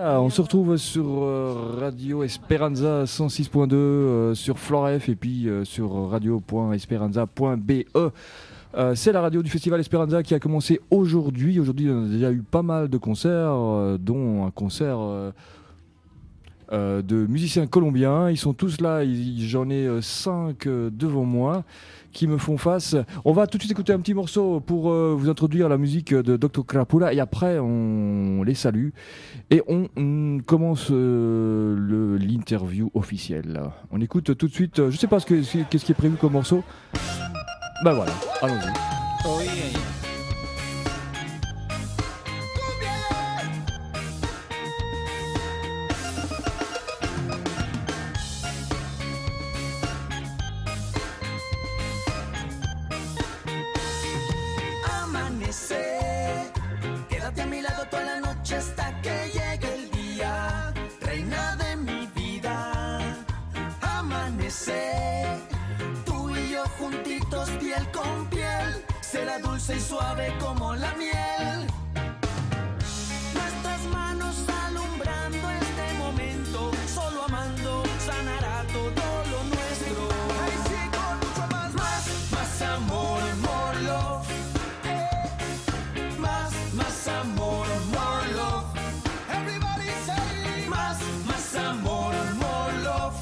Voilà, on se retrouve sur Radio Esperanza 106.2, sur Flore F et puis sur radio.esperanza.be. C'est la radio du Festival Esperanza qui a commencé aujourd'hui. Aujourd'hui, on a déjà eu pas mal de concerts, dont un concert de musiciens colombiens. Ils sont tous là, j'en ai 5 devant moi qui me font face. On va tout de suite écouter un petit morceau pour vous introduire la musique de Dr Crapula et après on les salue et on commence l'interview officielle. On écoute tout de suite, je sais pas qu'est-ce qui est prévu comme morceau. Ben voilà, allons-y. Oh, yeah. Quédate a mi lado toda la noche hasta que llegue el día, reina de mi vida. Amanecer, tú y yo juntitos piel con piel, será dulce y suave como la miel. Nuestras manos alumbrando este momento, solo amando sanará todo lo nuestro. Ay, sí, con mucho más amor, more love. Más amor, more love. Everybody say más amor, more love.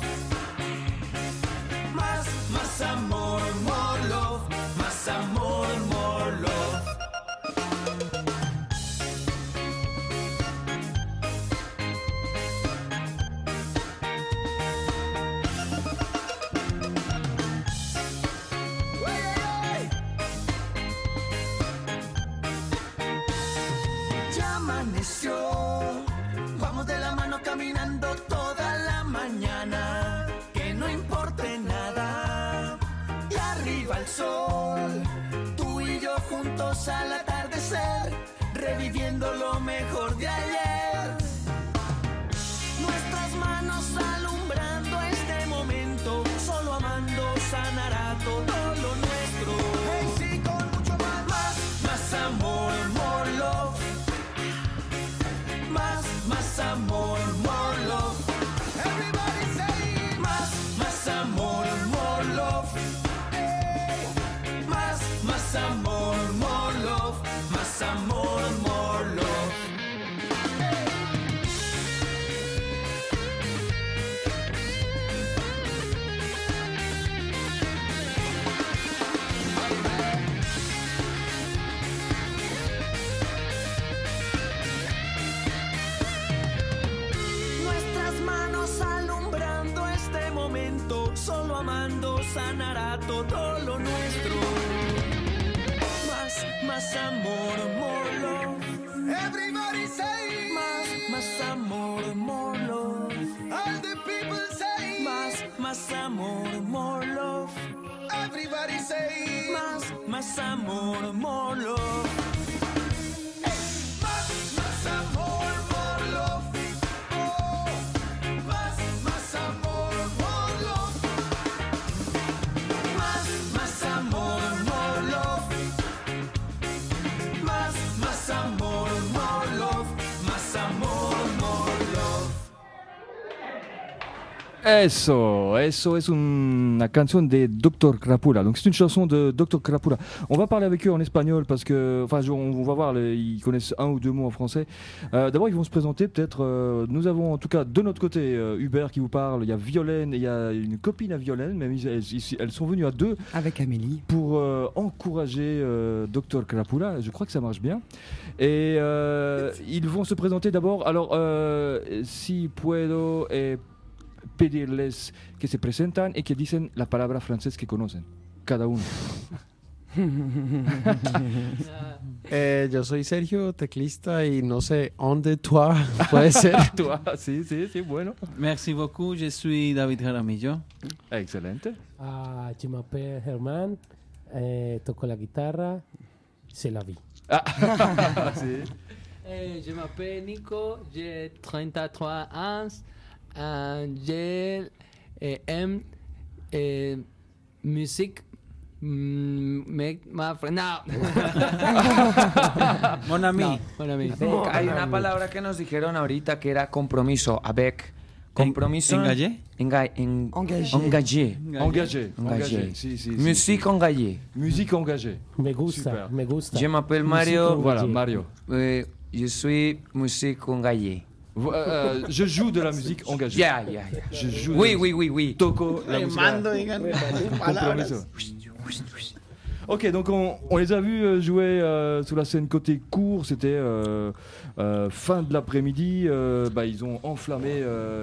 Más amor, more love. Más amor, more love. Ya amaneció, vamos de la mano caminando toda la mañana, que no importe nada. Y arriba el sol, tú y yo juntos al atardecer, reviviendo lo mejor de ayer. Nuestras manos alumbrando este momento, solo amando sanará todo lo nuestro. Hey, sí, con mucho más amor, more love. Más amor, more love. Everybody say más amor, more love. Hey. Más amor, more love. Más amor, more love. Solo amando sanará todo lo nuestro. Más amor, more love. Everybody say más amor, more love. All the people say más amor, more love. Everybody say más amor, more love. Más amor, more love. Oh, más amor, more love. Más amor, more love. Más amor, more love. Más amor, more love. Eso es una canción de Dr Crapula. Donc c'est une chanson de Dr Crapula. On va parler avec eux en espagnol parce que, enfin, on va voir, ils connaissent un ou deux mots en français. D'abord, ils vont se présenter peut-être. Nous avons en tout cas de notre côté Hubert qui vous parle. Il y a Violaine et il y a une copine à Violaine. Même elles sont venues à deux. Avec Amélie. Pour encourager Dr Crapula. Je crois que ça marche bien. Et ils vont se présenter d'abord. Alors, si puedo pedirles que se presentan y que dicen la palabra francés que conocen, cada uno. Yo soy Sergio, teclista, y no sé, on de toi, puede ser. Toi, sí, bueno. Merci beaucoup, je suis David Jaramillo. Excelente. Je m'appelle Germán, toco la guitarra, c'est la vie. Sí. Je m'appelle Nico, j'ai 33 ans. J'aime musique Make my friend. No. Mon ami. No, mon ami. Hay una palabra que nos dijeron ahorita que era compromiso, avec. Compromiso. Engagé? Engagé. Engagé. Engagé. Engagé. Si, si, si. Musique engagée. Musique engagée. Me gusta, Super. me gusta. Je m'appelle Mario. Voilà, Mario. Je suis musique engagée. Je joue de la musique engagée. Yeah. Je joue. Oui, oui, oui, oui. Toco la musique. Compromiso. Ok, donc on les a vus jouer sur la scène côté court, c'était fin de l'après-midi, ils ont enflammé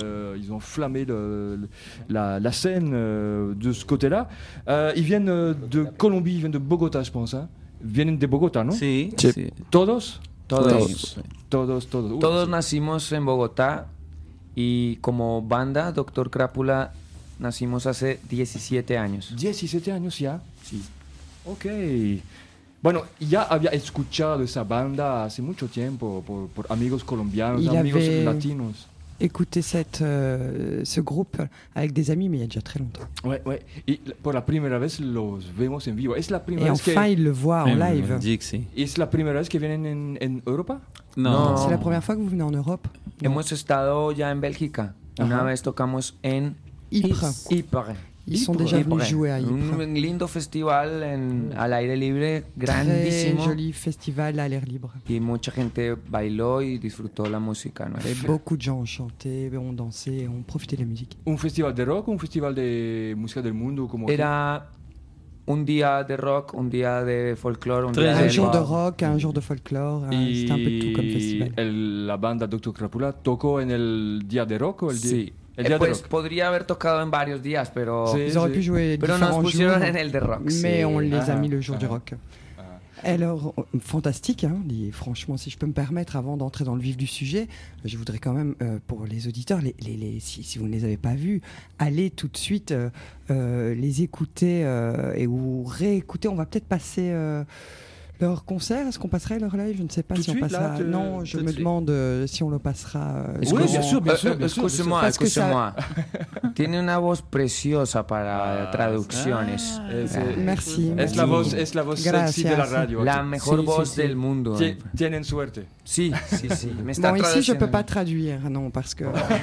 la scène de ce côté-là. Ils viennent de Colombie, ils viennent de Bogota, je pense. Hein. Vienen de Bogota, ¿no? Sí, Sí. sí. ¿Todos? Todos. Todos. Todos nacimos en Bogotá y como banda, Doctor Crápula, nacimos hace 17 años. 17 años ya. Sí. Ok. Bueno, ya había escuchado esa banda hace mucho tiempo por amigos colombianos, Il amigos avait- latinos. Écouter ce groupe avec des amis, mais il y a déjà très longtemps. Ouais. Y por la primera vez los vemos en vivo. Es la primera Et vez enfin, il le voit en live. Belgique, sí. ¿Es la primera vez que vienen en Europa? No. C'est la première fois que vous venez en Europe. Hemos estado ya en Bélgica. Una Ajá. vez tocamos en Ypres. Ypres. Ils sont déjà venus Ypres. jouer à Ypres. Un lindo festival al aire libre, Très grandísimo. joli festival à l'air libre. Y mucha gente bailó y disfrutó la música. ¿no? Et beaucoup de gens ont chanté, ont dansé, ont profité de la musique. ¿Un festival de rock o un festival de música del mundo? Como Era un día de rock, un día de folclore, un Très día Un de jour de pop. rock, un jour de folklore, c'était un peu de tout comme festival. La banda Dr. Crápula tocó en el día de rock o el día, Sí. el día de Pues rock. podría haber tocado en varios días, pero, Sí. Ils auraient pu jouer pero nos différents pusieron jours, en el de rock. mais sí. on les a Ah, mis le jour du ah, rock. Alors, fantastique, hein, franchement, si je peux me permettre, avant d'entrer dans le vif du sujet, je voudrais quand même, pour les auditeurs, si vous ne les avez pas vus, allez tout de suite les écouter ou réécouter. On va peut-être passer leur concert. Est-ce qu'on passerait leur live? Je ne sais pas Tout si de on suite, là, passera. Non, je tout de me suite. demande si on le passera. Oui, bien sûr, bien sûr. Escúcheme, Parce que ça- Tiene una voz preciosa para traducciones. Merci. Es la voz sexy Gracias. de la radio. La aquí. mejor Sí, voz sí, sí. del mundo. Tienen suerte. Sí, sí, sí. Me está Bon, ici, je ne peux traduciendo. pas traduire, non, parce que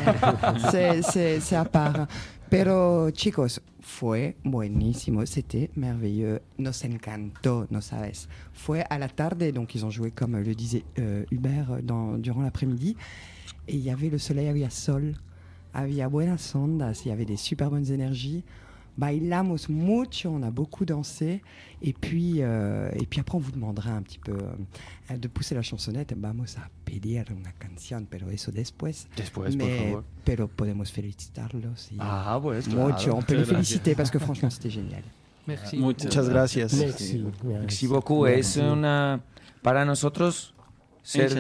c'est à part. Pero, chicos, fue buenísimo, c'était merveilleux. Nos encantó, no sabes. Fue à la tarde, donc ils ont joué, comme le disait Hubert, durant l'après-midi. Et il y avait le soleil, había sol, había buenas ondas, il y avait des super bonnes énergies. Bailamos mucho, on a beaucoup dansé. Et puis après, on vous demandera un petit peu de pousser la chansonnette. Vamos a pedir una canción, pero eso después. Después, por favor. Pero podemos felicitarlos. Y Ah, pues, mucho. On peut les Claro. féliciter parce que franchement, c'était génial. Merci. Muchas gracias. Merci. Merci beaucoup. Es una. Para nosotros, ser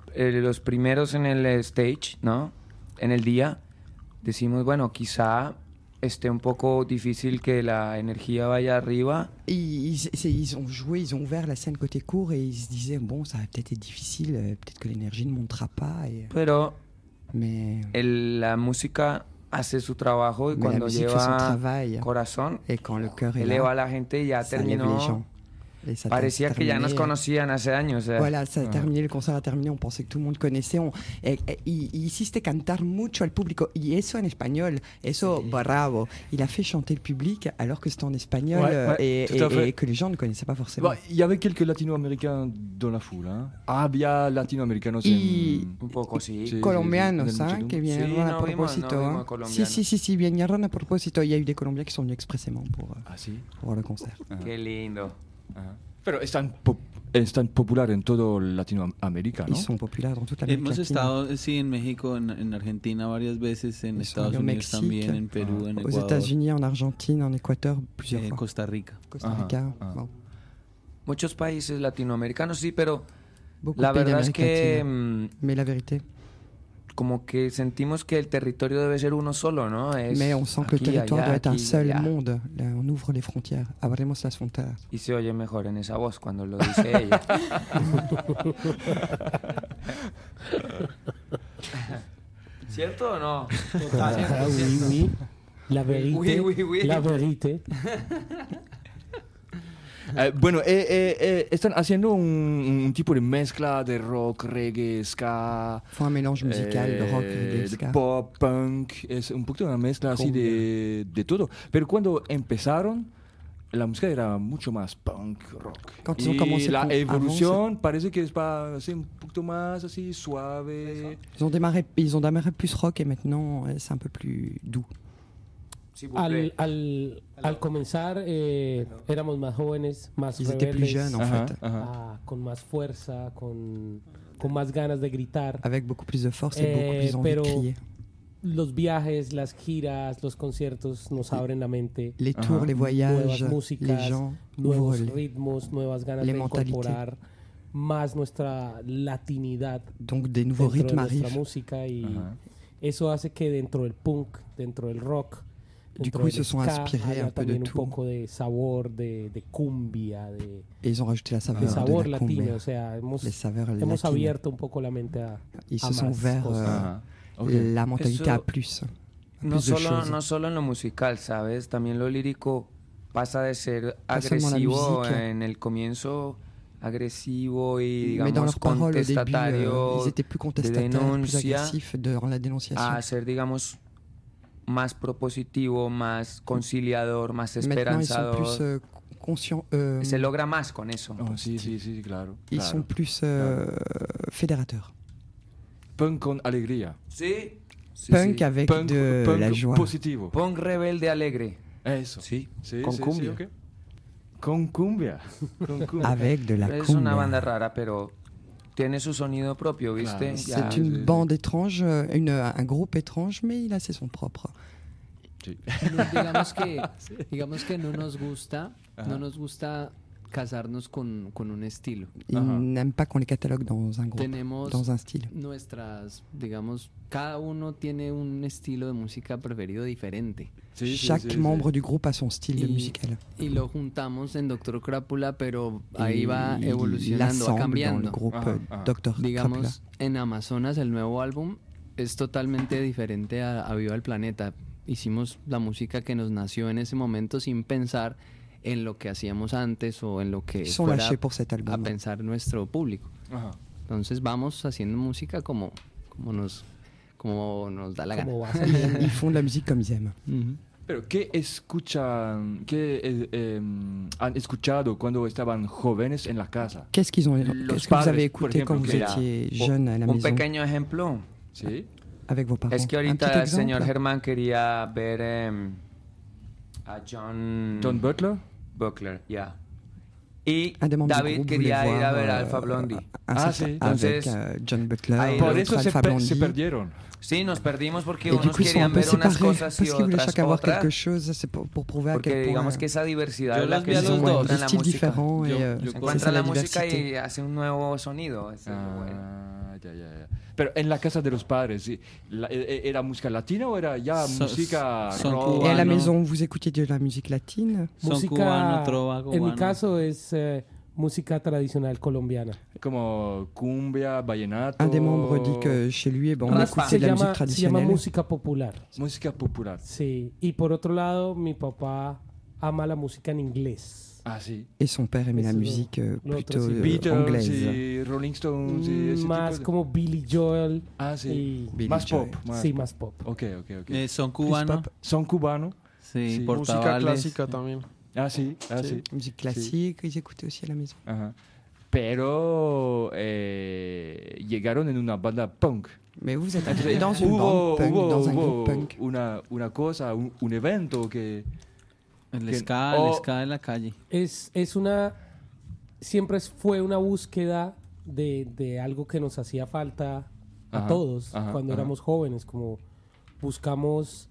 los primeros en el stage, ¿no? En el día, decimos, bueno, quizá esté un poco difícil que la energía vaya arriba. Ils ont joué, ils ont ouvert la scène côté court et ils se disaient, bon, ça va peut-être être difficile, peut-être que l'énergie ne montera pas. Pero Mais la música hace su trabajo y la cuando musique fait son lleva travail. corazón, Et quand le cœur est eleva a là, la gente y ya ça lève les terminó. gens. Et ça Parecía que ya nos terminé. conocían hace años. Voilà, ça a terminé, le concert a terminé, on pensait que tout le monde connaissait. Il hiciste cantar mucho al público, y eso en español, eso bravo. Il a fait chanter le public alors que c'était en espagnol Ouais, tout à fait. et que les gens ne connaissaient pas forcément. Bon, il y avait quelques latino-américains dans la foule. Hein. Había latino-americanos Y- Un poco sí. Sí. Colombianos, sí, ¿ah? sí, Que sí. vinieron Sí, a no vimos propósito. hein. colombianos. Si, vinieron a propósito. Il y a eu des Colombiens qui sont venus expressément Ah, sí. pour voir le concert. Qué lindo. Ajá. Pero están populares en todo Latinoamérica, ¿no? Ils sont populaires dans toute l'Amérique Hemos latine. estado, sí, en México, en Argentina varias veces, en Ils sont Estados allés au Unidos Mexique, también, en Perú, en Aux Ecuador, États-Unis, en Argentine, en Équateur, plusieurs en fois. Costa Rica. Costa Rica. Ah. Bon. Muchos países latinoamericanos sí, pero Beaucoup la de pays verdad es d'Amérique que latine. Mais la vérité, como que sentimos que el territorio debe ser uno solo, ¿no? Es mais on sent que le aquí, territoire allá, doit être un aquí, seul allá. monde. Là, on ouvre les frontières. Abrimos las fronteras. Y se oye mejor en esa voz cuando lo dice ella. ¿Cierto o no? Ah oui, oui. La vérité. Oui, oui, oui. La vérité. Bueno, están haciendo un tipo de mezcla de rock, reggae, ska. Fue un mélange musical de rock, reggae, de ska. pop, punk. Es un poquito una mezcla así de todo. Pero cuando empezaron, la música era mucho más punk, rock. Quand ils ont Y commencé la avant, evolución parece que es para ser un poquito más así suave. ils ont démarré plus rock et maintenant c'est un peu plus doux. Al comenzar éramos más jóvenes, más Ils étaient plus rebeldes, jeunes en Ajá, fait, ajá. con más fuerza, con más ganas de gritar. avec beaucoup plus de force et beaucoup plus envie de pero crier. los viajes, las giras, los conciertos nos abren la mente. Les tours, les voyages, Nuevas les músicas, gens nuevos ouvrent ritmos, nuevas ganas les de mentalités. incorporar más nuestra latinidad donc des nouveaux dentro de rythmes nuestra arrivent. música y Ajá. eso hace que dentro del punk, dentro del rock, Du dentro coup, ils del se sont ska, inspirés haya un peu de también un tout. poco de sabor, de cumbia, de Et ils ont rajouté la saveur, sabor de la latino. cumbia, O sea, les saveurs hemos latines. abierto un poco la mente a Ils a se sont más ouverts cosas. Ajá. Ok. la mentalité Eso- à plus. No Plus de solo, choses. no solo en lo musical, ¿sabes? También lo lírico pasa de ser Pas seulement la agresivo musique. en el comienzo, agresivo y Mais dans digamos leurs paroles, au début, contestatario, ils étaient plus contestataires, plus denuncia, agressifs dans la dénonciation. a ser, digamos, más propositivo, más conciliador, más Maintenant, ils sont esperanzador. plus conscients. Se logra más con eso. Oh, sí, sí, sí, claro. Ils claro. sont plus fédérateurs. Punk con alegría. Sí. sí, Punk sí. avec Punk, de punk la joie. positivo. Punk rebelde alegre. Eso. Sí. Sí, Con sí, cumbia. sí, ok. Con cumbia. Con cumbia. Avec de la Es cumbia. una banda rara, pero tiene su sonido propio, ¿viste? Claro. Ya. C'est une bande étrange, un groupe étrange, mais il a ses sons propres. Digamos que no nos gusta, Ajá. no nos gusta casarnos con un estilo. Ils Ajá. n'aiment pas qu'on les catalogue dans un groupe, Tenemos dans un style. nuestras, digamos, cada uno tiene un estilo de música preferido diferente. Sí, sí, Chaque sí, membre sí. du groupe a son style Y- musical. Y lo juntamos en Doctor Crápula, pero ahí Et va il evolucionando, va l'assemble dans le cambiando. groupe Ajá, ajá. Dr. Crápula. Digamos, en Amazonas, el nuevo álbum es totalmente diferente a Viva el Planeta. Hicimos la música que nos nació en ese momento sin pensar en lo que hacíamos antes o en lo que Ils sont fuera lâchés pour cet a album. pensar nuestro público. Ajá. Entonces vamos haciendo música como nos da la gana. Como va saliendo. Ils font de la musique comme ils aiment. Pero ¿qué escuchan, han escuchado cuando estaban jóvenes en la casa? Qu'est-ce qu'ils ont, Los qu'est-ce que vous padres, avez por écouté ejemplo, quand vous mira, étiez jeune à la Un maison pequeño ejemplo. ¿Sí? avec vos parents? Es que Un ahorita petit el señor exemple? Germán quería ver a John Butler? Buckler, ya. Y Un des membres du David groupe quería voulait ir a voir, ver a Alpha Blondie. un Ah, certain- sí. avec Entonces, John Butler, ahí Por Por eso Alpha se Blondie. perdieron. Sí, nos perdimos porque Et du unos coup, ils sont un querían peu ver unas séparés cosas parce y qu'ils voulaient otras chacun voir otras. quelque chose. C'est pour prouver à Porque quel point digamos que esa diversidad Yo es la los que vi a se los ils ont dos. encuentra des en la styles música. différents et Yo- c'est yo Se ça encuentra la la música diversité. y hace un nuevo sonido. Eso es lo bueno. Ya, ya, ya. Pero en la casa de los padres, ¿sí? ¿Era música latina o era ya música son rock? Et à la Cubano. maison, vous écoutiez de la musique latine? Son cubano, trova en mi cubano. caso es música tradicional colombiana. Como cumbia, vallenato. Un des membres dit que chez lui, on Raspa. écoutait de la musique se llama traditionnelle. música popular. Música popular. Sí. Y por otro lado, mi papá ama la música en inglés. Ah, sí. Et son père aimait la Eso, musique lo plutôt otro sí. Beatles anglaise. y Rolling Stones y ese Más tipo de... como Billy Joel. Ah, sí. Y, Billy Más Joel. pop. Más... sí, más pop. Ok, ok, ok. Son cubanos. pop. Son cubanos. Sí, Sí. Música portavales. clásica también. Ah, sí. Ah, sí. Musique classique, ils écoutaient aussi à la maison. Ajá. Pero llegaron en una banda punk. Mais vous êtes Entonces, arrivé dans une bande punk, dans un groupe punk. una cosa, un evento que... El Que- ska, o- el ska en la calle. Siempre fue una búsqueda de algo que nos hacía falta a Ajá, todos ajá, cuando ajá. éramos jóvenes, como buscamos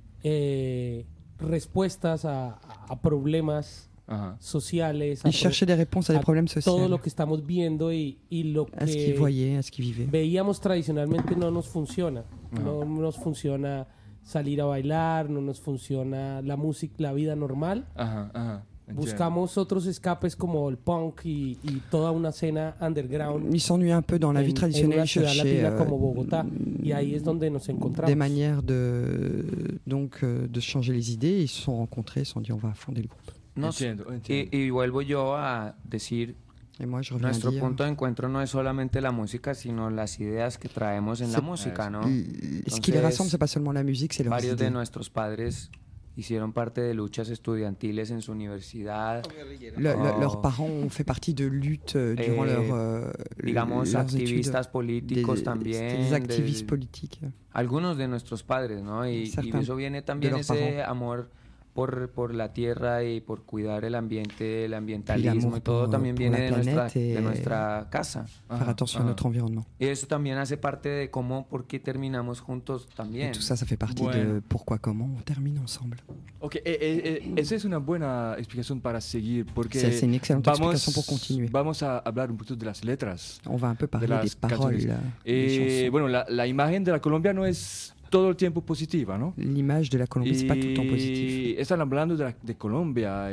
respuestas a problemas Ajá. sociales, Ils cherchaient des réponses à des problèmes todo sociaux, lo que estamos viendo y lo à ce qu'ils que voyaient, à ce qu'ils vivaient. veíamos tradicionalmente no nos funciona. No nos funciona salir a bailar, no nos funciona la música, la vida normal. Ajá, ajá. Entiendo. Buscamos otros escapes como el punk y toda una escena underground Ils s'ennuyaient un peu dans la vie en traditionnelle, una ils ciudad cherchaient latina como Bogotá. Y ahí es donde nos des encontramos. manières de changer les idées. Ils se sont rencontrés, ils se sont dit on va fonder le groupe. Entiendo. Y vuelvo yo a decir, Et moi, je reviens nuestro à dire, punto de encuentro no es solamente la música, sino las ideas que traemos en la música, ¿no? ce qui les rassemble, c'est pas seulement la musique, c'est leurs Varios de idées. nuestros padres hicieron parte de luchas estudiantiles en su universidad, Leurs parents ont fait partie de luttes durant digamos, leurs activistas études. políticos C'était también, des activistes politiques. algunos de nuestros padres, ¿no? Y Certains eso viene también de leurs ese parents. amor por la tierra y por cuidar el ambiente, el Puis ambientalismo l'amour y todo también pour viene la de nuestra, planète et de nuestra casa. faire attention à notre environnement. Y eso también hace parte de cómo, por qué terminamos juntos Et también. tout ça, ça fait partie Bueno. de pourquoi, comment on termine ensemble. Ok, esa es una buena explicación para seguir, porque C'est une excellente explication pour continuer. vamos a hablar un poquito de las letras. On va un peu parler las des paroles, canciones. des chansons. Bueno, la imagen de la Colombia no es todo el tiempo positiva, ¿no? L'image de la Colombie, c'est pas tout le temps positif. Están hablando de Colombia,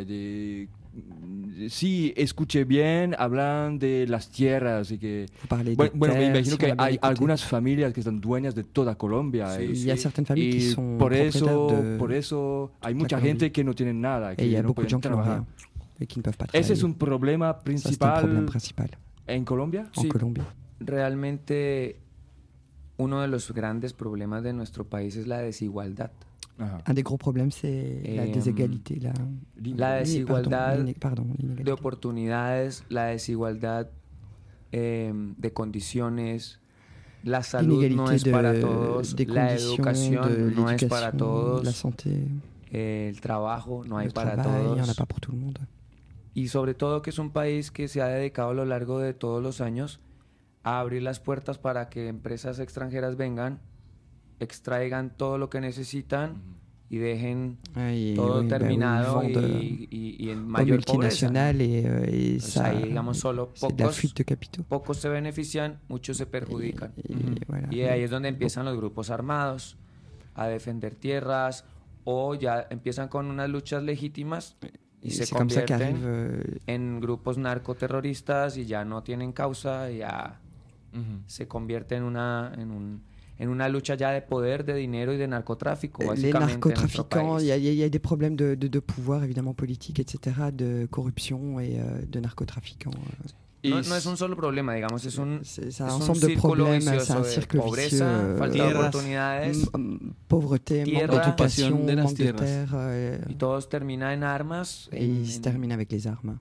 sí, escuché bien, hablan de las tierras y que... Vous parlez Bueno, des bueno, me terres, imagino si que on a bien hay écouté. algunas familias que están dueñas de toda Colombia. Sí, il y a certaines familles qui y sont por propriétaires de eso hay la mucha Colombie. gente que no tiene nada, que Et il y a no beaucoup de gens pueden qui n'ont trabajar. rien et qui ne peuvent pas Ese es travailler. un problema Ça, c'est un problème principal principal en Colombia. en Sí. Colombie. Realmente uno de los grandes problemas de nuestro país es la desigualdad. Ajá. Un des gros problèmes, c'est la déségalité, La desigualdad l'inégalité. de oportunidades, la desigualdad de condiciones, la salud no es para todos, des la conditions, educación de no es para l'éducation, todos, la santé, el trabajo no hay le para travail, il n'y en a todos. pas pour tout le monde. Y sobre todo que es un país que se ha dedicado a lo largo de todos los años a abrir las puertas para que empresas extranjeras vengan, extraigan todo lo que necesitan y dejen Et todo oui, bah oui, terminado ils vendent y en aux mayor pobreza. multinationales et Entonces ça, ahí, digamos, solo c'est de la fuite de capitaux. pocos se benefician, muchos se perjudican. Et voilà. Y ahí es donde empiezan los grupos armados a defender tierras o ya empiezan con unas luchas legítimas y Et se c'est comme ça convierten qu'arrive en grupos narcoterroristas y ya no tienen causa, y ya se convierte en una lucha ya de poder, de dinero y de narcotráfico, les básicamente en nuestro narcotrafiquants. país. Il y a des problèmes de pouvoir, évidemment, politique, etc., de corruption et de narcotrafiquants. No es un solo problema, digamos, es un C'est un es un ensemble de círculo problèmes, c'est vicioso un de cercle pobreza, vicieux. falta de tierras, oportunidades, Pauvreté, manque tierra, d'éducation, occupation de las manque de tierras. terre. y todos termina en armas, Et il se termine avec les armes.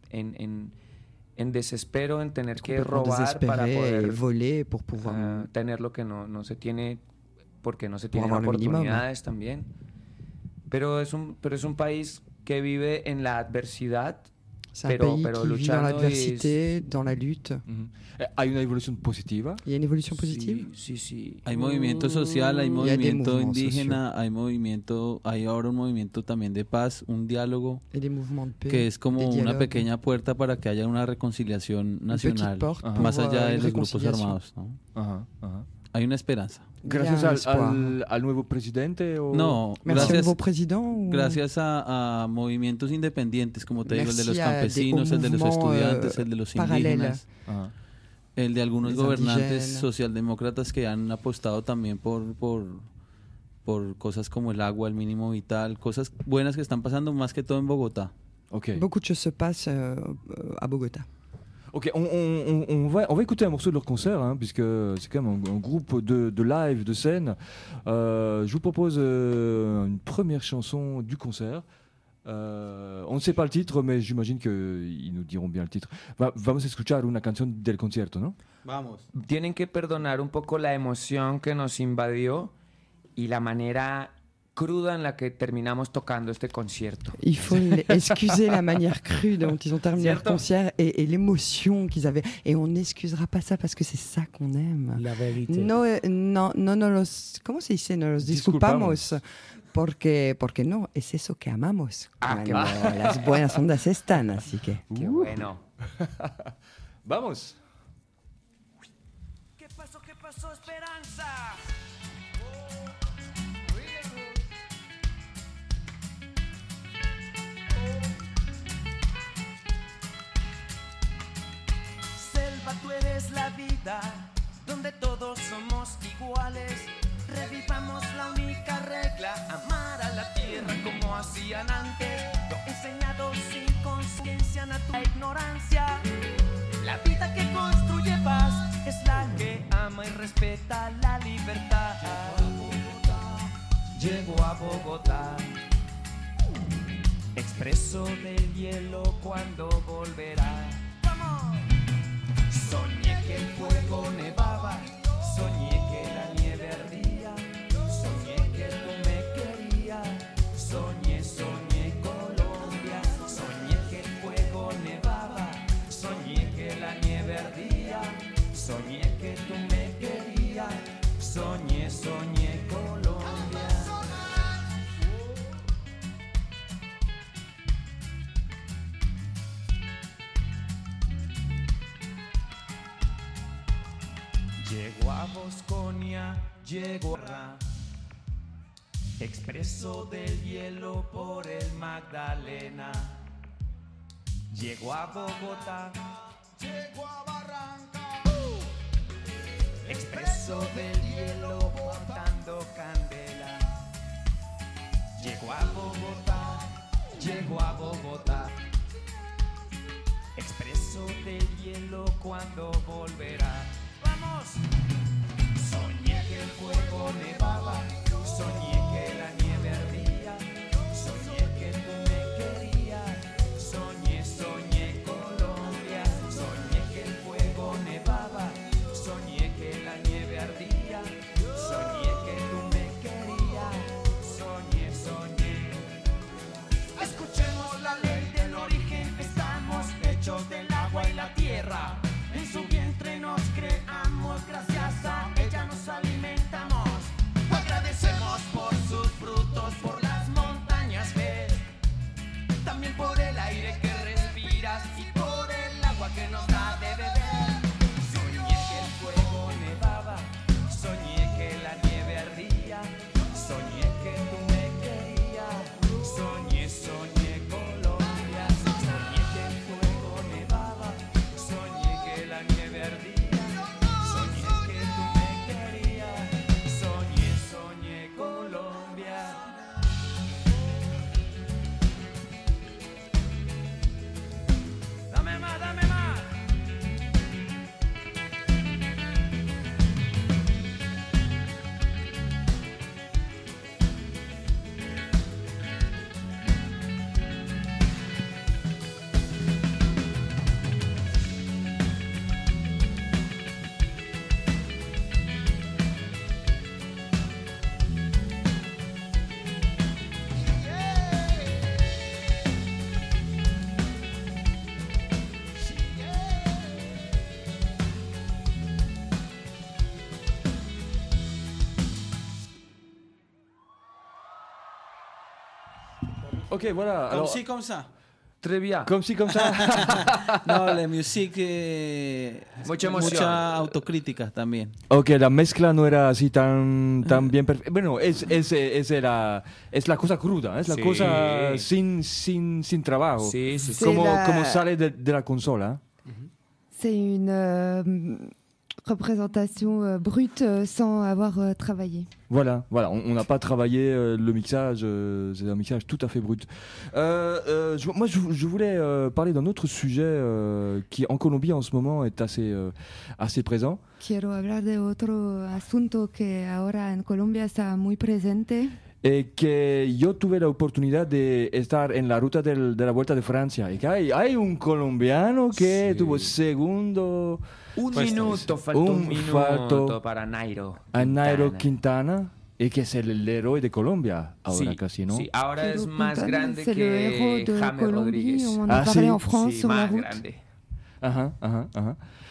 en desespero, en tener que Complètement robar para désespéré et poder voler pour pouvoir. tener lo que no se tiene, porque no se Por tienen avoir lo mínimo. oportunidades también. Pero es un país que vive en la adversidad, C'est un pero pays qui vit dans luchando l'adversité, dans la lutte. Hay una evolución positiva. Il y a une évolution positive. Sí. Hay movimiento social, hay Il y a des movimiento mouvements indígena, hay ahora un movimiento también de paz, un diálogo Et des mouvements de paix. que es como des una dialogues. pequeña puerta para que haya una reconciliación nacional, porte pour, más allá de une los grupos réconciliation. armados, ¿no? Ajá, ajá. Hay una esperanza. Gracias Il y a un espoir. al nuevo presidente o... No, Merci au gracias, nouveau président. Ou... gracias a movimientos independientes, como te digo, el de los Merci à des campesinos, el de los mouvements, estudiantes, el de los parallèles. indígenas, Ajá. el de algunos Les gobernantes indígenas. socialdemócratas que han apostado también por cosas como el agua, el mínimo vital, cosas buenas que están pasando más que todo en Bogotá. Ok. Beaucoup de choses se passent à Bogota. Ok, on va écouter un morceau de leur concert, hein, puisque c'est quand même un groupe de live, de scène. Je vous propose une première chanson du concert. On ne sait pas le titre, mais j'imagine qu'ils nous diront bien le titre. Vamos a escuchar una canción del concierto, ¿no? Vamos. Tienen que perdonar un poco la emoción que nos invadió y la manera cruda en la que terminamos tocando este concierto. Il faut excuser la manière crue dont ils ont terminé leur Cierto. concert et l'émotion qu'ils avaient. Et on n'excusera pas ça parce que c'est ça qu'on aime. La vérité. No los... ¿Cómo se dice? No los disculpamos. Porque no, es eso que amamos. Ah, qué Cuando las buenas ondas están, así que... Qué bueno. Vamos. ¿Qué pasó, Esperanza? Selva, tú eres la vida, donde todos somos iguales. Revivamos la única regla, amar a la tierra como hacían antes. Lo enseñado sin la ignorancia. La vida que construye paz es la que ama y respeta la libertad. Llego a Bogotá, expreso del hielo cuando volverá. Soñé que el fuego nevaba, soñé que la nieve ardía, soñé que tú me querías, soñé, soñé Colombia, soñé que el fuego nevaba, soñé que la nieve ardía, soñé que tú me querías, soñé, soñé Colombia. Llego a Bosconia, llego a expreso del hielo por el Magdalena. Llego a Bogotá, llego a Barranca, expreso del hielo botando candela. Llego a Bogotá, llego a Bogotá, expreso del hielo cuando volverá. Soñé que el fuego nevaba, soñé que la nieve ardía, soñé que tú me querías, soñé, soñé Colombia, soñé que el fuego nevaba, soñé que la nieve ardía, soñé que tú me querías, soñé, soñé. Escuchemos la ley del origen, estamos hechos del agua y la tierra. En su vientre nos creamos, gracias a ella nos alimentamos. Agradecemos por sus frutos, por las montañas ves, también por el aire que respiras y por el agua que nos da de beber. Soñé que el fuego nevaba, soñé que la nieve ardía, soñé que tú me querías, soñé, soñé Colombia, soñé que el fuego nevaba, soñé que la nieve ardía, soñé que tú me querías, soñé, soñé Colombia. Dame más, dame más. Ok, voilà. Comme Alors, si, comme ça. Très bien. comme ci, comme ça. No, la música. Mucha emoción. Mucha autocrítica también. Ok, la mezcla no era así tan bien perfecta. Bueno, es la cosa cruda, es la Sí. cosa sin trabajo. Sí, sí, sí. Como, C'est la- como sale de la consola. C'est une représentation brute sans avoir travaillé. Voilà, on n'a pas travaillé le mixage, c'est un mixage tout à fait brut. Je voulais parler d'un autre sujet qui en Colombie en ce moment est assez présent. Quiero hablar de otro asunto que ahora en Colombia está muy presente. Et que yo tuve la oportunidad de estar en la ruta de la Vuelta de Francia. Y que hay un colombiano que Sí. tuvo segundo Un Pues, minuto, faltó un un minuto falto para Nairo. a Nairo Quintana. Quintana, y que es el héroe de Colombia ahora Sí, casi, ¿no? Sí, ahora Nairo es más Quintana, grande c'est le héros que de James Colombie. Rodríguez. On en Ah, parlait sí, en France Sí, sur la más route. grande. Ajá, ajá, ajá.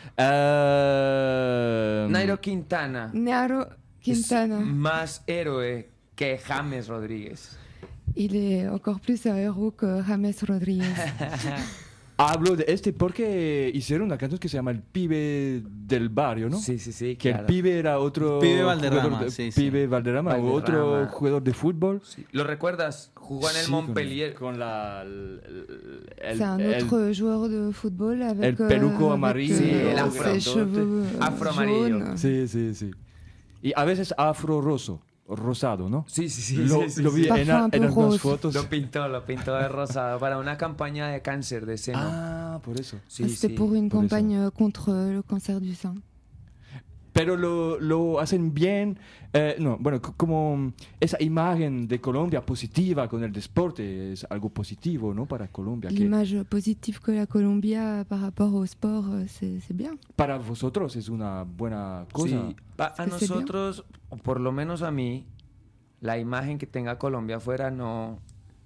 Nairo Quintana Nairo Quintana, es más héroe que James Rodríguez. il est encore plus un héros que James Rodríguez. Hablo de este porque hicieron una canción que se llama El Pibe del Barrio, ¿no? Sí, sí, sí. Que claro. el pibe era otro Pibe Valderrama, jugador de, sí, sí. pibe Valderrama, Valderrama. otro jugador de fútbol. Sí. ¿Lo recuerdas? Jugó en el Sí, Montpellier. con C'est un autre joueur de football avec el peluco avec, amarillo, Sí, el ses afro. cheveux Afro amarillo. jaunes. Sí, sí, sí. Y a veces rosado, ¿no? Sí, sí, sí. Lo, sí, sí, lo vi sí. Parfum en un peu algunas rose. fotos. Lo pintó de rosado para una campaña de cáncer de seno. Ah, Ah, por eso. Sí, C'était sí. pour une por eso. campagne contre le cancer du sein. Pero lo hacen bien. No, bueno, como esa imagen de Colombia positiva con el deporte es algo positivo, ¿no? Para Colombia. Que L'image positive que la Colombie a par rapport au sport, c'est bien. para vosotros es una buena cosa. Sí, a que se vio. nosotros, o por lo menos a mí, la imagen que tenga Colombia afuera no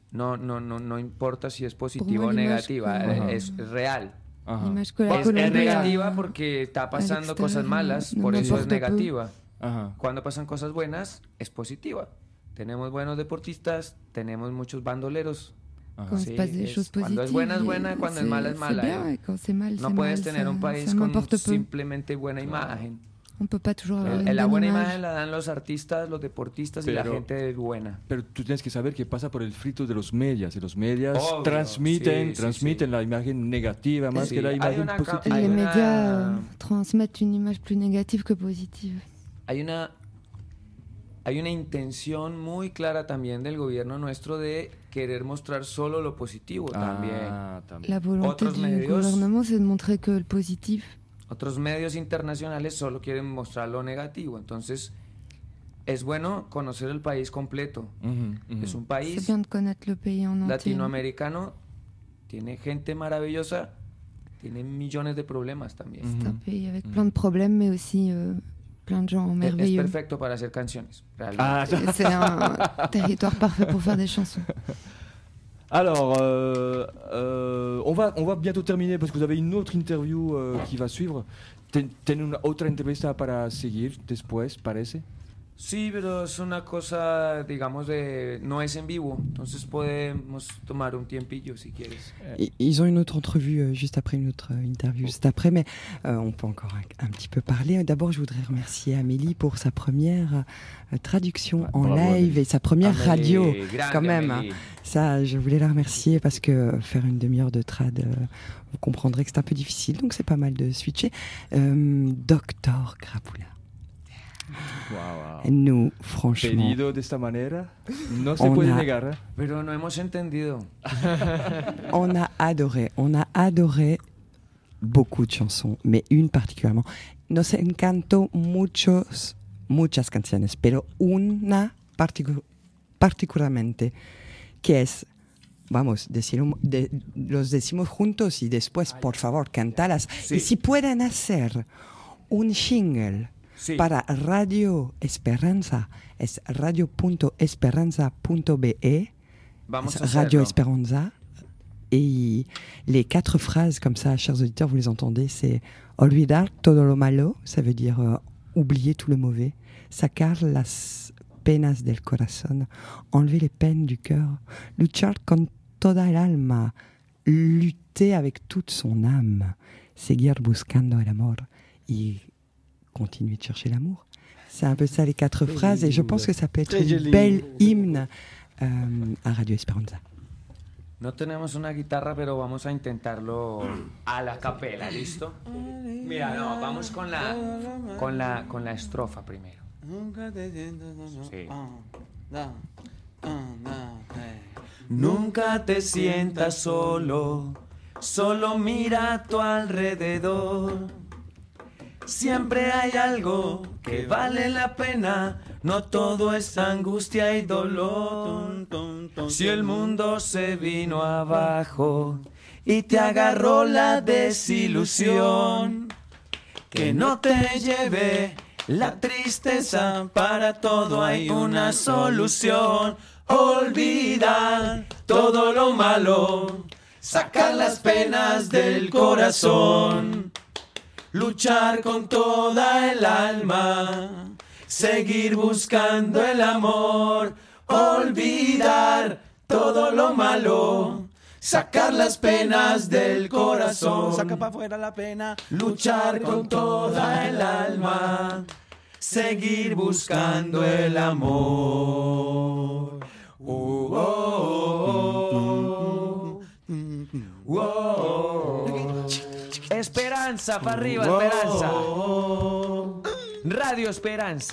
importa si es positiva moi, o l'image negativa, que- es real. Ajá. L'image que la Es Colombie negativa a- porque está al pasando exterior cosas malas, no por me eso es importa negativa. Ajá. Cuando pasan cosas buenas, es positiva. Tenemos buenos deportistas, tenemos muchos bandoleros. Ajá. Quand il Sí, se passe des es- choses cuando es positives. buena es buena, cuando es mala es mala, C'est bien, ¿eh? et quand c'est mal, No c'est puedes mal. tener un país ça con m'importe peu. simplemente buena imagen. On peut pas toujours avoir une La bonne buena image. imagen la dan los artistas, los deportistas y la Pero- gente buena. Pero tú tienes que saber que pasa por el filtro de los medios. Y los medios Obvio, transmiten sí, sí. la imagen negativa más Sí, que la hay imagen una positiva. Hay Les una- médias transmettent une image plus négative que positive. Hay una intención muy clara también del gobierno nuestro de querer mostrar solo lo positivo también. Ah, también. La volonté Otros du medios- gouvernement, c'est de montrer que le positif. Otros medios internacionales solo quieren mostrar lo negativo. Entonces, es bueno conocer el país completo. Ujú, ujú. Es un C'est país bien de connaître le pays en entier. latinoamericano, tiene gente maravillosa, tiene millones de problemas también. C'est un Ujú. pays avec plein de problèmes, mais aussi plein de gens Es merveilleux. perfecto para hacer canciones, realmente. Ah, Et c'est un territoire parfait pour faire des chansons. Alors, on va bientôt terminer parce que vous avez une autre interview qui va suivre. Tienen una otra entrevista para seguir después, parece. Sí, pero es una cosa, digamos, no es en vivo, entonces podemos tomar un tiempillo si quieres. Ils ont une autre entrevue juste après, une autre interview juste après, mais on peut encore un petit peu parler. D'abord, je voudrais remercier Amélie pour sa première traduction en bravo, live Amélie. et sa première radio. grande quand même, Amélie. Ça, je voulais la remercier parce que faire une demi-heure de trad, vous comprendrez que c'est un peu difficile, donc c'est pas mal de switcher. Docteur Crapula. Nous, franchement, Pedido de esta manera, no se On puede a- negar. Pero no hemos entendido. on a adoré beaucoup de chansons, mais une particulièrement. Nos encantó muchas canciones, pero una particularmente, que es, vamos, los decimos juntos y después, por favor, cantalas. Sí. Y si pueden hacer un jingle Sí. para Radio Esperanza, es radio.esperanza.be, Vamos a Radio hacerlo. Esperanza. Et les 4 phrases comme ça, chers auditeurs, vous les entendez, c'est olvidar todo lo malo, ça veut dire oublier tout le mauvais, sacar las penas del corazón, enlever les peines du cœur, luchar con toda el alma, lutter avec toute son âme, seguir buscando el amor et continuer de chercher l'amour. C'est un peu ça les 4 phrases et je pense que ça peut être Très une joli. belle hymne à Radio Esperanza. No tenemos una guitarra, pero vamos a intentarlo a la capela, ¿listo? Mira, no, vamos con la estrofa primero. Sí. Nunca te sientas solo, solo mira a tu alrededor. Siempre hay algo que vale la pena, no todo es angustia y dolor. Si el mundo se vino abajo y te agarró la desilusión, que no te lleve la tristeza, para todo hay una solución. Olvidar todo lo malo, sacar las penas del corazón, luchar con toda el alma, seguir buscando el amor, olvidar todo lo malo, sacar las penas del corazón, Saca para afuera la pena. luchar con toda el alma, seguir buscando el amor. Esperanza, para arriba, Esperanza. Radio Esperanza.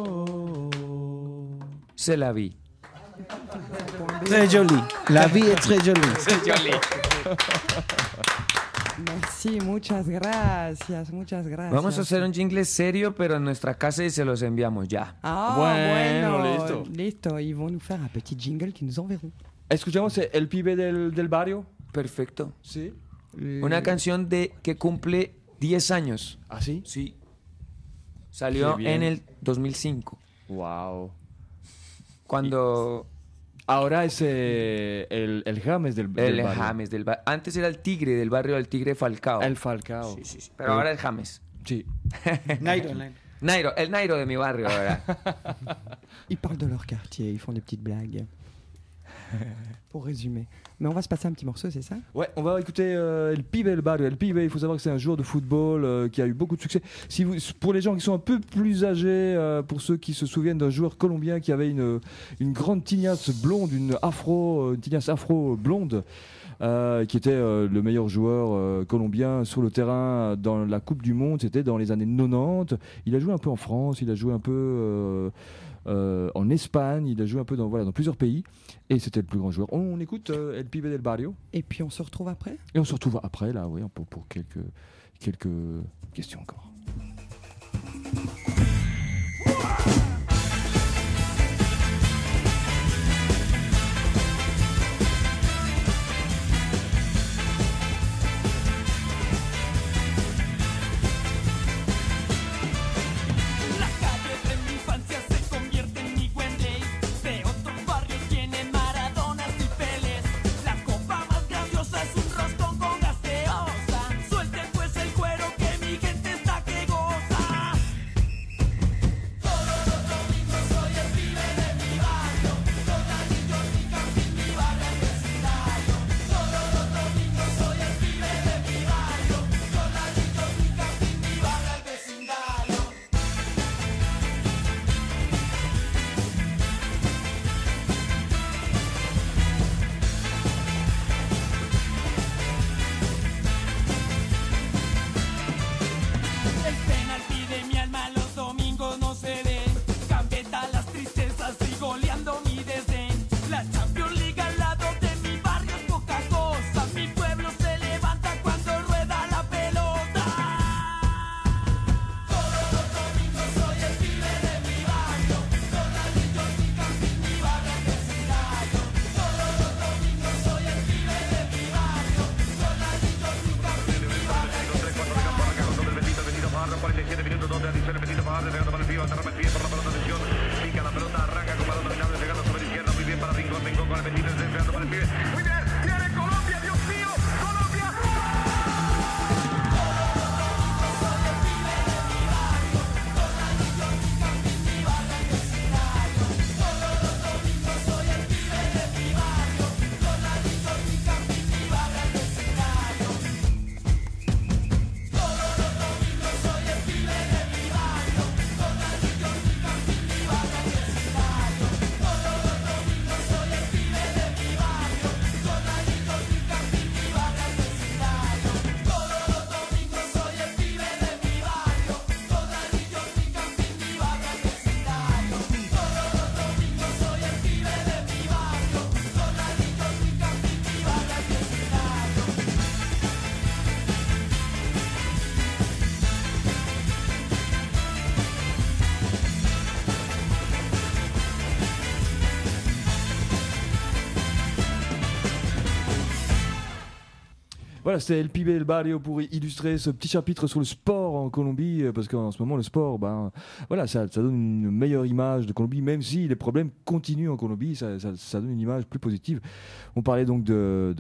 C'est la vie. Très joli. La vie est très jolie. C'est joli. Merci, muchas gracias, muchas gracias. Vamos a hacer un jingle serio, pero en nuestra casa y se los enviamos ya. Ah, Bueno, listo. Ils vont nous faire un petit jingle qu'ils nous enverront. Escuchamos El Pibe del Barrio. Perfecto. Sí. Una canción que cumple 10 años. ¿Ah, sí? Sí. Salió Qué bien. en el 2005. Wow. Cuando Ahora es el James del el barrio. James del barrio. Antes era el Tigre del barrio del Tigre Falcao. El Falcao. Sí. Pero ahora es James. Sí. Nairo, el Nairo de mi barrio ahora. Ils parlent de leur quartier, ils font des petites blagues. Pour résumer. Mais on va se passer un petit morceau, c'est ça? Ouais, on va écouter El Pibe del Barrio. El Pibe, il faut savoir que c'est un joueur de football qui a eu beaucoup de succès. Pour les gens qui sont un peu plus âgés, pour ceux qui se souviennent d'un joueur colombien qui avait une grande tignasse blonde, une tignasse afro blonde, qui était le meilleur joueur colombien sur le terrain dans la Coupe du Monde, c'était dans les années 90. Il a joué un peu en France, il a joué un peu en Espagne, il a joué un peu dans plusieurs pays, et c'était le plus grand joueur. On écoute El Pibe del Barrio. Et puis on se retrouve après? Et on se retrouve après, là, oui, pour quelques questions encore. Voilà, c'était El Pibe del Barrio pour illustrer ce petit chapitre sur le sport en Colombie, parce qu'en ce moment, le sport, ça donne une meilleure image de Colombie, même si les problèmes continuent en Colombie, ça donne une image plus positive. On parlait donc de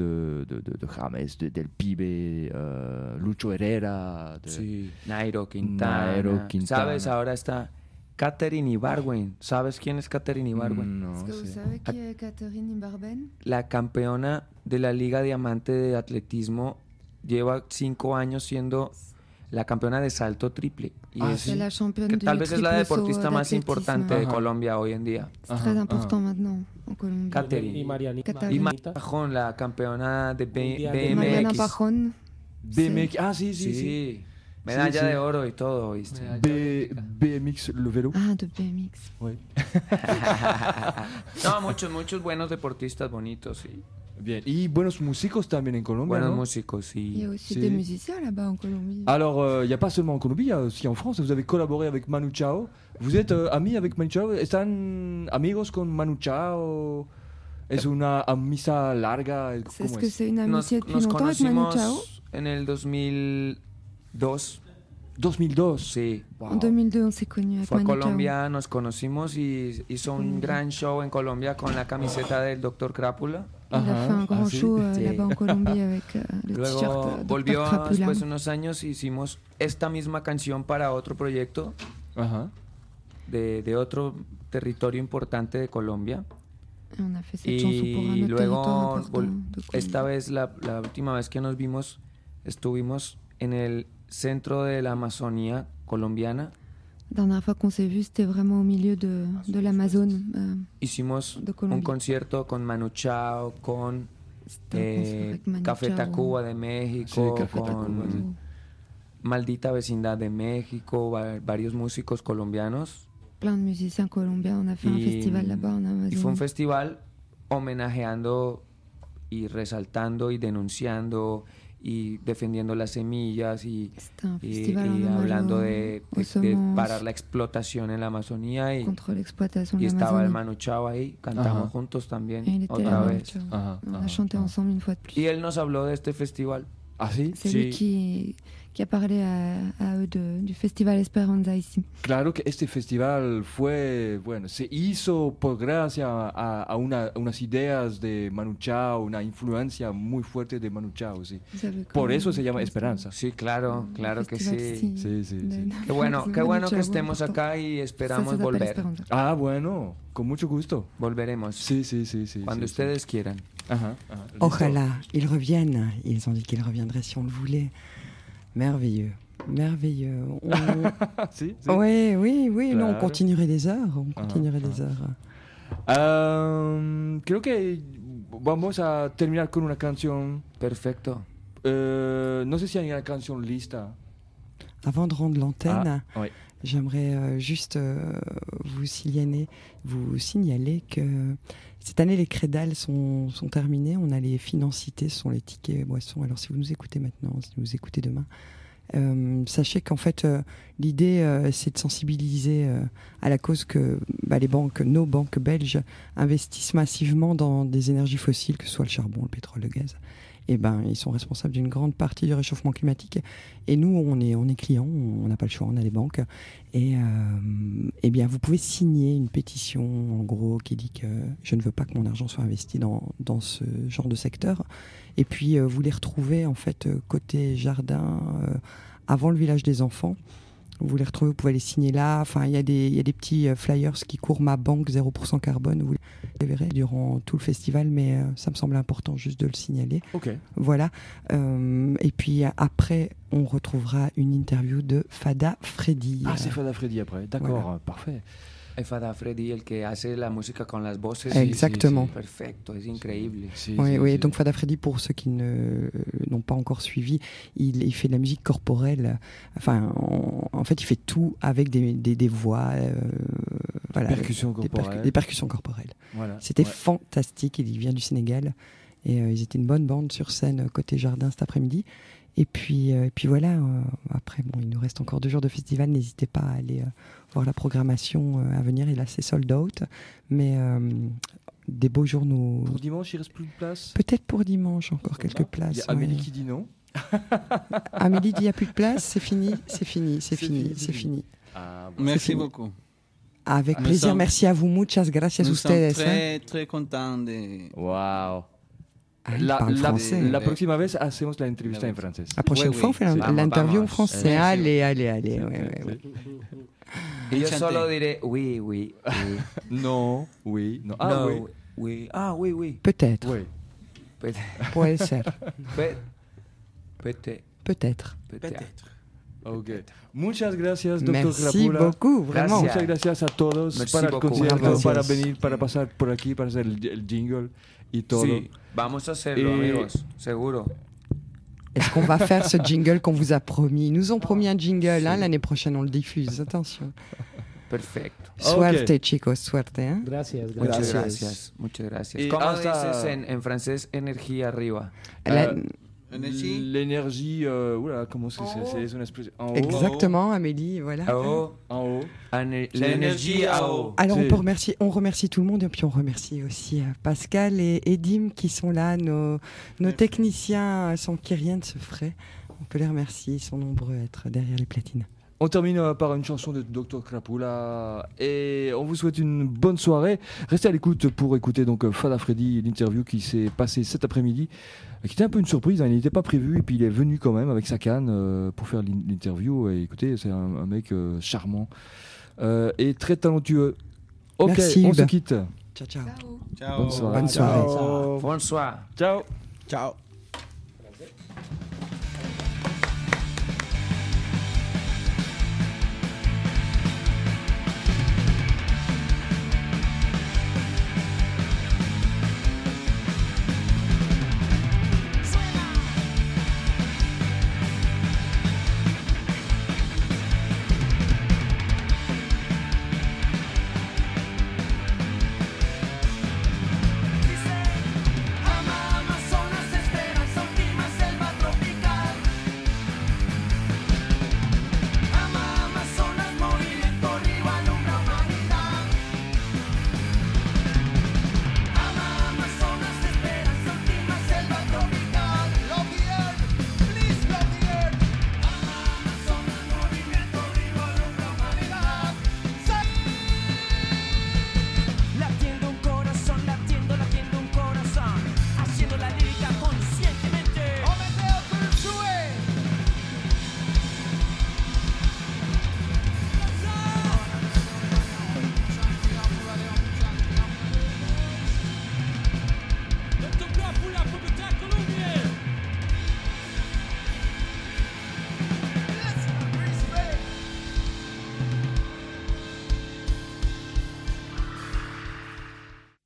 James, del Pibe, Lucho Herrera, Nairo Quintana. ¿Sabes? Ahora está Katherine Ibargüen. ¿Sabes quién es Katherine Ibargüen? Est-ce que vous savez qui est Catherine Ibarben? La campeona de la Liga Diamante de Atletismo, lleva 5 años siendo la campeona de salto triple. Y C'est la championne du tal vez es la triple deportista saut más d'athlétisme. importante de Colombia hoy en día. C'est très important maintenant en Colombie. Katherine. Y Marianita. Katherine. Y Mariana Pajón, la campeona de Mundial. BMX. Mariana Pajón. BMX. Ah, sí. Medalla sí. de oro y todo, ¿viste? BMX, le vélo. Ah, de BMX. Oui. No, muchos buenos deportistas bonitos y Bien. Y buenos músicos también en Colombia, buenos ¿no? músicos. Il y a Y aussi Si. des musiciens là-bas en Colombie. Alors, il n'y a pas seulement en Colombie, il y a aussi en France. Vous avez collaboré avec Manu Chao. Vous êtes amis avec Manu Chao. ¿Están amigos con Manu Chao? ¿Es una amistad larga? Est-ce ¿Cómo que es? c'est une nos, amitié depuis nos longtemps avec Manu Chao? conocimos en el 2002. 2002. Sí. En 2002, on s'est connus avec Fue a Manu Chao. Colombia, nos conocimos y hizo un gran show en Colombia con la camiseta del Dr. Crápula. Il a fait un grand sí. show Sí. là-bas en Colombie avec le t-shirt Luego Dr. volvió Crapula. después de unos años y hicimos esta misma canción para otro proyecto Ajá. de otro territorio importante de Colombia. Et on a fait cette chanson pour un Y autre territoire luego, important de esta Colombie. vez, la última vez que nos vimos, estuvimos en el centro de la Amazonía colombiana. La dernière fois qu'on s'est vu, c'était vraiment au milieu de l'Amazone. Hicimos de un Colombie. concierto con Manu Chao, con C'était un concert avec Manu Café Chao. Tacuba de México, Sí, Café con Tacuba, sí. Maldita Vecindad de México, varios músicos colombianos. Plein de musiciens colombiens. On a fait un festival là-bas en Y fue un Amazone. festival homenajeando y resaltando y denunciando y defendiendo las semillas y, C'était un y- festival en y hommage hablando aux- de aux semences, parar la explotación en la Amazonía y contre l'exploitation de estaba el l'Amazonie. Manu Chao ahí, cantamos Ajá. juntos también Et il était otra là, Manu vez. Chao. Ajá, On a ajá, chanté ajá. ensemble une fois de plus. Y él nos habló de este festival. Ah, sí. C'est Sí. lui qui a parlé à eux du festival Esperanza ici. Claro que este festival fue, bueno, se hizo por gracia a unas ideas de Manu Chao, una influencia muy fuerte de Manu Chao, sí. Vous savez Por comment- eso se llama comment Esperanza. Sí, claro, Un claro que festival, sí. Sí, sí, de- sí. de- Qué bueno de Manu que Chao, estemos important. acá y Ça esperamos s'appelle volver. Esperanza. Ah, bueno, con mucho gusto. Volveremos Sí, sí, sí, sí. cuando sí, ustedes quieran. sí. Ajá, ajá. Listo. Ojalá, ils reviennent. Ils ont dit qu'ils reviendraient si on le voulait. Merveilleux. Merveilleux. Sí, sí. Oui, oui, oui. Non, on Claro. continuerait des heures. On Ah, continuerait ah. des heures. Creo que vamos a terminar con una canción. Perfecto. No sé si hay una canción lista. Avant de rendre l'antenne, Ah, oui. j'aimerais juste vous signaler que cette année, les crédales sont terminés. On a les financités, ce sont les tickets boissons. Alors, si vous nous écoutez maintenant, si vous nous écoutez demain, sachez qu'en fait, l'idée, c'est de sensibiliser à la cause que nos banques belges investissent massivement dans des énergies fossiles, que ce soit le charbon, le pétrole, le gaz. Et ils sont responsables d'une grande partie du réchauffement climatique. Et nous, on est clients, on n'a pas le choix, on a les banques. Et bien, vous pouvez signer une pétition, en gros, qui dit que je ne veux pas que mon argent soit investi dans ce genre de secteur. Et puis, vous les retrouvez, en fait, côté jardin, avant le village des enfants. Vous les retrouvez, vous pouvez les signer là. Enfin, il y a des petits flyers qui courent Ma Banque 0% carbone. Vous les verrez durant tout le festival, mais ça me semble important juste de le signaler. Ok. Voilà. Et puis après, on retrouvera une interview de Fada Freddy. Ah, c'est Fada Freddy après. D'accord, Voilà. parfait. Fada Freddy, el que hace la música con las voces. Exactement. Sí, perfecto, es increíble. Sí, Oui, sí, oui. sí. Donc Fada Freddy, pour ceux qui n'ont pas encore suivi, il fait de la musique corporelle. Enfin, en fait, il fait tout avec des voix. Voilà, Percussions corporelles. Des percussions corporelles. Voilà. C'était Ouais. fantastique. Il vient du Sénégal. Et ils étaient une bonne bande sur scène côté jardin cet après-midi. Et puis voilà, après, il nous reste encore 2 jours de festival. N'hésitez pas à aller voir la programmation à venir. Et là, c'est sold out. Mais des beaux jours nous... Pour dimanche, il reste plus de place. Peut-être pour dimanche, encore quelques Il y places. a Amélie ouais. qui dit non. Amélie dit il n'y a plus de place. C'est fini, c'est fini, c'est C'est fini, fini, c'est c'est fini. Ah, bon. Merci fini. beaucoup. Avec Nous plaisir. sommes- Merci à vous. Muchas gracias Nous sommes ustedes. très, très contents de... Wow. Ah, il parle français. La próxima vez hacemos la entrevista en francés. La prochaine Oui, fois, on oui. fait Vamos, l'interview en vamos. français. Sí, sí. Allez, allez, allez. Ouais, ouais. Y yo Enchanté. solo diré, oui, oui, oui. Non, oui, non. Ah, no, oui. oui. Ah, oui, oui. Peut-être. Oui. Puede ser. Peut-être. Peut-être. Ok. Muchas gracias, Dr. Merci Crapula. beaucoup, vraiment. Gracias. Muchas gracias a todos Merci para el beaucoup. concierto, Gracias. para venir, para pasar por aquí, para hacer el jingle y todo. Sí, vamos a hacerlo, Eh, amigos, seguro. Est-ce qu'on va faire ce jingle qu'on vous a promis? Ils nous ont promis un jingle, hein, l'année prochaine on le diffuse, attention. Perfecto. Suerte, chicos, suerte. Hein? Gracias, Muchas gracias. gracias. Muchas gracias. Y ¿Cómo hasta- dices en francés energía arriba? La- L'énergie, oula, comment c'est une expression en haut. Exactement, Amélie, voilà. En haut. En haut. L'énergie en haut. Alors C'est- on remercie tout le monde et puis on remercie aussi Pascal et Edim qui sont là, nos techniciens sans qui rien ne se ferait. On peut les remercier, ils sont nombreux à être derrière les platines. On termine par une chanson de Dr Krapula et on vous souhaite une bonne soirée. Restez à l'écoute pour écouter donc Fada Freddy, l'interview qui s'est passée cet après-midi, qui était un peu une surprise, hein, il n'était pas prévu et puis il est venu quand même avec sa canne pour faire l'interview. Et écoutez, c'est un mec charmant et très talentueux. Ok, Merci, on se Hub. quitte. Ciao, ciao. Ciao. Bonne soirée. Bonne soirée. Bonsoir. Ciao. Ciao.